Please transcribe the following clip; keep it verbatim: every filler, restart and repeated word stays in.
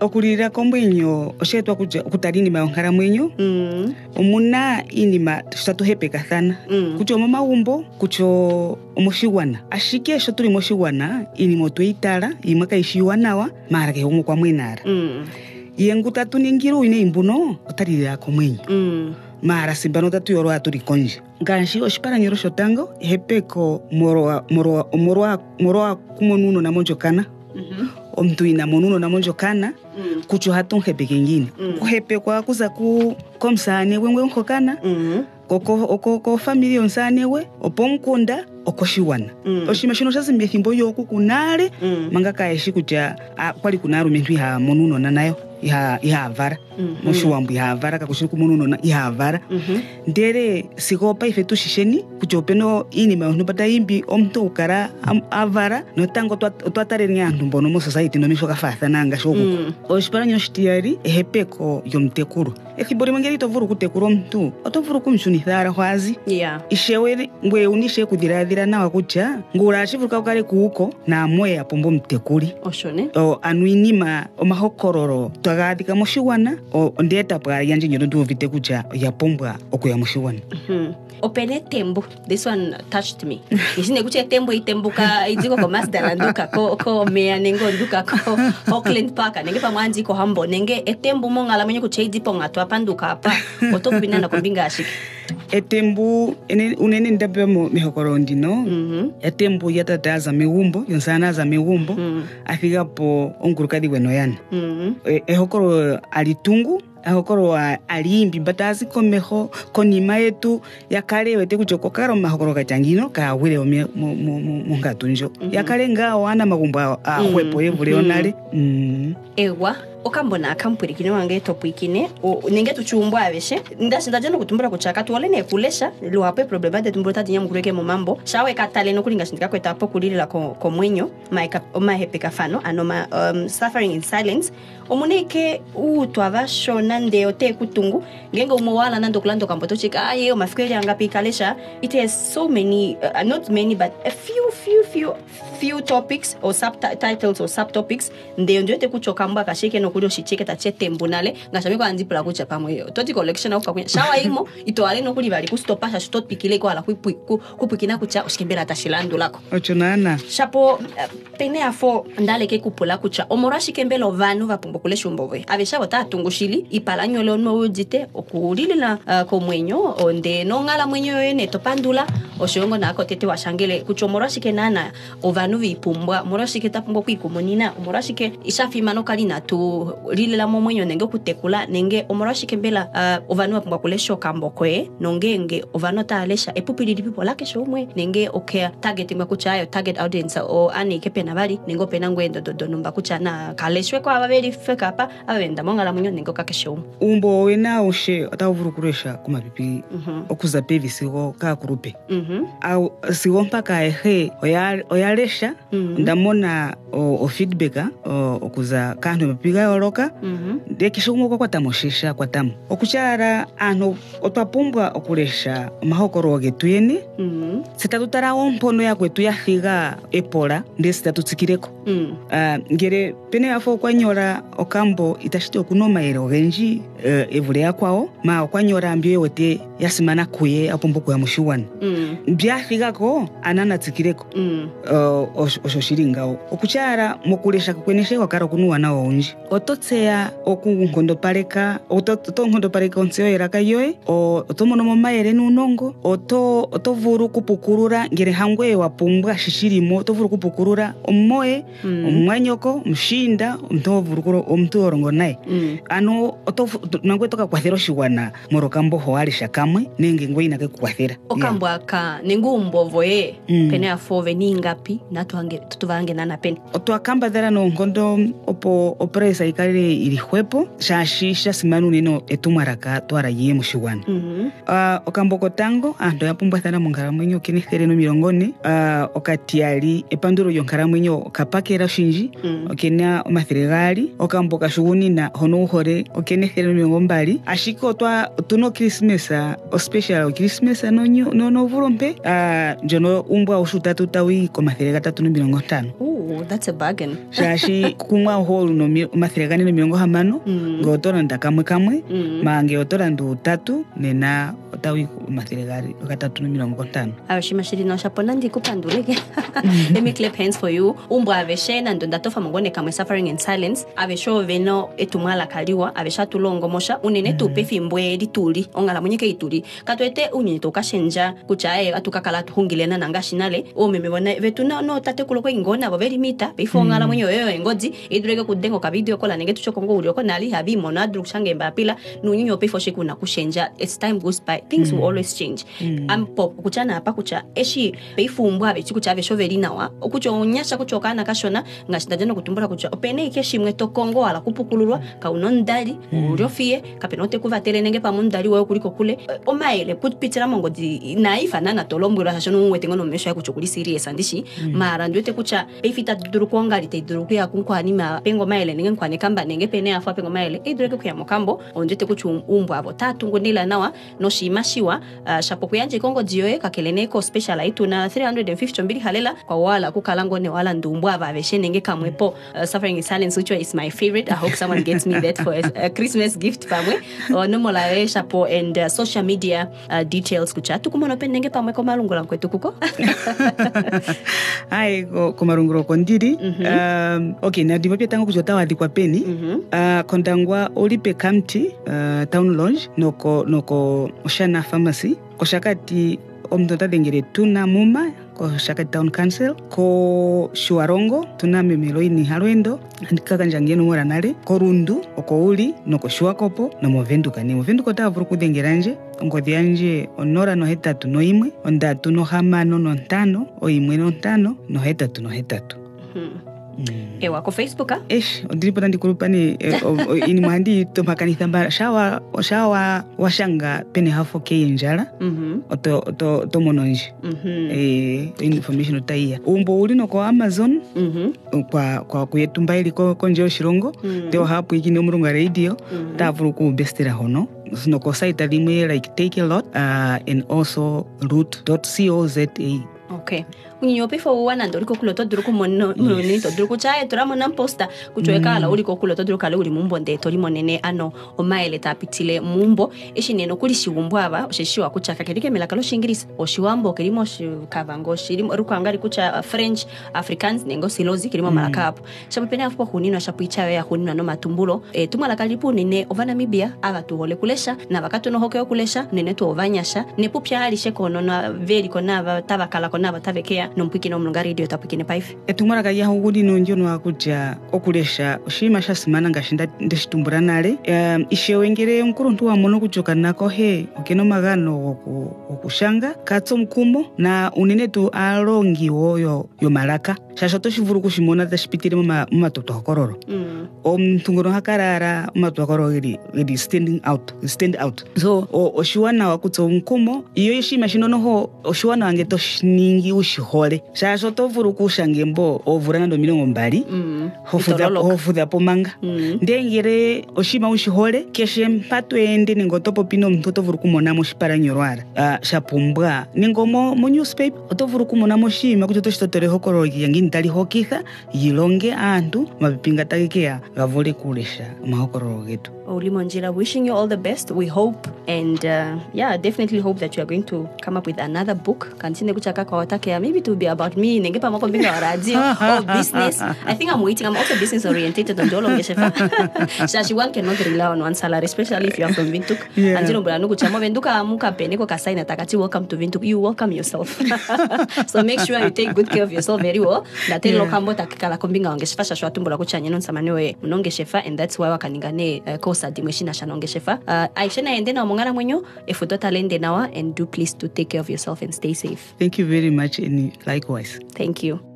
okulira komwenyo oshetwa kuja kutalini maonkara mwenyo mm. omuna inima tushatuhepekathana mm. kucho momagumbo kucho omoshigwana ashike sho tuli moshigwana inima tweitala imwe kaishiwa nawa mara ke umwe kwa mwenara mm. yengu tatu ningiru ine imbuno otalira komwenyo mm. mara simbano tatu yoro aturi konje ganshi oshipalanyero shotango hepeko moroa moroa moroa moroa kumonuno na monjokana mhm omtu ina monuno na monjokana mm. kucho haton hepe kengine mm. kuhepekwa kuza ku komsane wengwe nkokana mhm oko oko ko family onsane we opomkunda okoshiwana mm. oshimashino shasimbe thimbo yoku kunale mm. manga kaeshi kuja kwali kunaru mentu ha monuno na nayo iha iha vara mm -hmm. mushuwambu iha vara kakushiri kumonuno na iha vara mm -hmm. ndere sikopa ifetu shisheni kuchopeno ini mauntu pata imbi omto ukara am, avara no tango twatare nyantu mbono mo society no mishoka fatha nanga shoku mm. oshparanyo shtiari hepeko yomtekuru ekibori mangeri to vuru kutekuru mtu oto vuru kumshunithara hwazi yeah ishewe ngwe unishe kudiradira nawa kucha ngura chivuka ukare kuuko na moye apombo mtekuri oshone o anuinima omahokororo twagadika moshiwana o ndeta pwa yanje nyono nduvite kucha yapombwa okuya moshiwana mhm opene tembo this one touched me isine kuche tembo itembuka iziko ko Mazda nduka ko ko mea nengo nduka ko Auckland Park nenge pamwanzi ko hambo nenge etembo mongala menye kuche idipo ngatwa panduka apa otopina na kombinga ashiki etembu ene unene ndabe mo mihokoro ndino mhm etembu yatataza miwumbo yonsana za miwumbo mm. afika po onkurukadi weno yana mhm e, ehokoro alitungu ahokoro alimbi batazi komeho konima yetu yakale wete kuchokokaro mahokoro kachangino ka wile omye mo mo mo ngatunjo mm -hmm. yakale ngao ana magumbo a hwepo yevule onale mm ewa okambona akampuri kine wange topikine nenge tuchumbwa abeshe ndashinda jeno kutumbura kuchaka tuole ne kulesha lo hape problema de tumbura tadinya mukureke mu mambo shawe katale no kulinga shindika kweta apo kulila ko komwenyo maika omahepeka fano anoma um, suffering in silence omuneke u twavashona nde ote kutungu ngenga umowala nando kulando kampoto chika aye omafikiri anga pikalesha it has so many uh, not many but a few few few few topics or subtitles or subtopics nde ndio te kuchokamba kashike no kulo shicheke tachete mbunale ngashamiko anzipula kucha pamwe toti collection au kakunya shawa imo itoale no kuli bali kustopasha stop pikile kwa la kuipu kupukina kucha ushikembera tashilandu lako ochonana chapo uh, pene afo ndale ke kupula kucha omorashi kembelo vanu vapumbo kule shumbove avesha bota tungushili ipalanyo le no udite okulile na uh, komwenyo onde no ngala mwenyo ene topandula oshongo na akotete washangele kuchomorashi kenana ovanu vipumbwa morashi ketapumbo kwikumonina omorashi ke ishafima no kalina tu lile la momwenyo nenge kutekula nenge omorashi kembela uh, ovanu vapumbo kule shokambokwe nongenge ovanu talesha epupili people lake shomwe nenge okay target mwa kuchayo target audience o ani kepena bali ningo pena ngwendo dodo numba kuchana kaleshwe kwa babeli feka apa abenda mongala munyo ningo kakeshomu umbo wena oshe atavurukuresha kumapipi mm -hmm. okuza pevi sigo ka kurupe mhm mm au sigo mpaka ehe oya oyalesha mm -hmm. ndamona o, o feedback o, okuza kantu mapiga yoroka mhm mm dekishumo kwa kwatamoshisha kwatamu okuchara ano otwapumbwa okulesha mahokoro getuyene mhm mm sitatutara ompono ya kwetu yafiga epola ndesitatutsikireko mm. uh, ngere pene afo kwanyora okambo itashite okunoma ere ogenji uh, evule yakwao ma okwanyora ambyo yote yasimana kuye apombo ya mushiwana mm. byafiga ko anana tsikireko mm. uh, oshoshilingao okuchara mokulesha kweneshe wakara kunuwa na onji ototseya okungondo pareka oto ngondo pareka onseyo eraka yoe otomono momaere nunongo oto otovuru kupukurura ngere hangwe wapumbwa shishirimo otovuru kupukurura omoe mm. omwanyoko mshinda omtovuru omtu orongo naye mm. ano otovu nangwe toka kwathero shiwana morokambo hoali shakamwe nenge ngweina ke kwathera okambwa yeah. ka ningumbo voye mm. pene afove ningapi natuange tutuvange nana pene otwakamba dara no ngondo opo opresa ikale ilihwepo shashisha simanu nino etumaraka twara ye mushiwana mm -hmm. uh, okambo kotango ando yapumbwa thana mongaramwenyo kenethere no milongone uh, okatiali epanduro yonkaramwenyo kapakera shinji mm. okena omathregali okambo kashugunina hono uhore okenethere no milongombali ashiko twa tuno Christmas o special Christmas no no no vulompe uh, jono umbwa ushutatu tawi komathre gatatu no milongo ntano uh. Oh, that's a bargain. Shashi kumwa holu no mathiragani no miongo hamano mm. ngotora ndakamwe kamwe mm. mange otora ndu tatu nena otawi mathiragari okatatu no miongo tano. Awashima shiri no shapona ndi kupanduleke. Let me clap hands for you. Umbwa aveshena ndo ndatofa mongone kamwe suffering in silence. Avesho veno etumala kaliwa avesha tulongo mosha unene tupe fimbwe dituli ongala munyeke ituli. Katwete unyi tokashenja kuchae atukakala tuhungilena nangashinale o memebona vetuna no tate kuloko ingona bo very mita before ngala munyo yoyo ngozi idureke kudengo ka video kola nenge tuchokongo ulioko nali habi mona drukshange mbapila nunyunyo pe foshe kuna kushenja. As time goes by things mm. will always change. Mm. Ampo kuchana hapa kucha eshi beifumbwa abechi kucha avesho veri nawa okucho onyasha kuchokana kashona ngashindajana kutumbura kucha opene ikeshimwe tokongo ala kupukulurwa ka unondali mm. uliofie kapenote kuvatele nenge pa mundali wewe kuliko kule o maile put pitira mongodi naifa nana tolombura hashono mwete ngono mesho ya kuchukuli serious andishi mm. mara ndwete kucha beifita durukonga lite duruku ya kunkwa anima pengo maile nenge nkwane kamba nenge pene afa pengo maile idureke kuya mokambo ondwete kuchu umbu abo tatu ngondila nawa no shimashiwa uh, shapo kuyanje kongo dioe kakeleneko special aitu na three hundred fifty mbili halela kwa wala kukalango ne wala ndumbwa aba aveshe nenge kamwepo uh, suffering in silence which is my favorite. I hope someone gets me that for a, a Christmas gift pamwe o no mola shapo and uh, social media uh, details kucha tukumono pen nenge pamwe ko malungula kwetu kuko ai ko komarunguro kondiri mm -hmm. um, okay na dibo tango kujota wadi kwa peni mm -hmm. uh, kondangwa olipe kamti uh, town lounge noko noko Oshana pharmacy ko shakati omdota dengere tuna muma ko shakati town council ko Shuarongo tuna memeloini halwendo andikaka njangeno mora nale ko Rundu oko uli noko Shuakopo no movenduka ni movenduka tavuru kudengeranje ngodi yanje onora no hetatu no imwe ondatu no hamano no ntano o imwe no ntano no hetatu no hetatu. Mm. Mm. Ewa ko Facebook ah esh ondiripo ndikurupani ini mwandi to makanisa mbara shawa shawa washanga pene hafo ke njala mhm oto to to mononji mhm eh information otaiya umbo uli no ko Amazon mhm kwa kwa kuyetumba ili ko konje oshirongo ndio hapo ikine umurunga radio tavuru ku bestera hono no ko site limwe like take a lot uh, and also root dot coz. Okay. Unyo pefo wana ndoriko kuloto duruko mono monene to duruko chae turamo na posta kuchweka ala uli ko kuloto duruka uli mumbo nde tori monene ano omaele tapitile mumbo eshi neno kuli shiwumbwa aba oshishiwa kuchaka kelike melakalo shingirisa oshiwambo kelimo kavango shirimo rukangari kucha uh, French Africans nengo silozi kelimo mm. malakapo shapepene afuko hunino shapuichawe ya hunino no matumbulo e, tumala kalipu nene ovana mibia aba tuhole kulesha na bakatu no hokeo kulesha nene tu ovanyasha ne pupya hali sheko no na veri kona tabakala kona batavekea nompiki no mlunga radio tapikine paife etumara ga yahudi no njono akuja okulesha ushima shasimana ngashinda ndeshitumbura nale um, ishewengere nkuruntu wa mono kuchoka nako he okeno magano oku okushanga katso mkumo na unene tu alongi woyo yo malaka shashoto shivuru kushimona tashipitire mu matoto hokororo mm. omtungoro hakarara matoto hokororo iri iri standing out stand out so o oshiwana wakutso mkumo iyo yishima shinono ho oshiwana wangeto ningi ushihole shashoto vuru kushangembo ovurana ndo milongo mbali mm. hofuza hofuza pomanga mm. ndengere oshima ushihole keshe mpato ende ningotopo pino mtoto vuru kumona moshipara nyorwara uh, shapumbwa ningomo mo newspaper otovuru kumona moshima kuchoto shitotore hokororo yangi ntali hokitha yilonge antu mapinga takekea gavole kulesha mahokororo getu Ulimonjira, wishing you all the best. We hope and uh, yeah, definitely hope that you are going to come up with another book. Kansine kuchaka kwa watake maybe to be about me nengepa mako binga radio or business. I think I'm waiting. I'm also business oriented on dolo ngeshefa. Shashi one cannot rely on one salary, especially if you are from Vintuk. Yeah. Anjino brano kuchamo Vintuka amuka peneko kasaina takati welcome to Vintuk. You welcome yourself. So make sure you take good care of yourself very well. Natelo yeah. kambo takikala kombinga ngeshefa shashwa tumbula kuchanye non samanewe nongeshefa and that's why wakaningane uh, kosa dimweshina shanongeshefa. Uh, Aishana ende na mongara mwenyo efuto talende nawa and do please to take care of yourself and stay safe. Thank you very much and likewise. Thank you.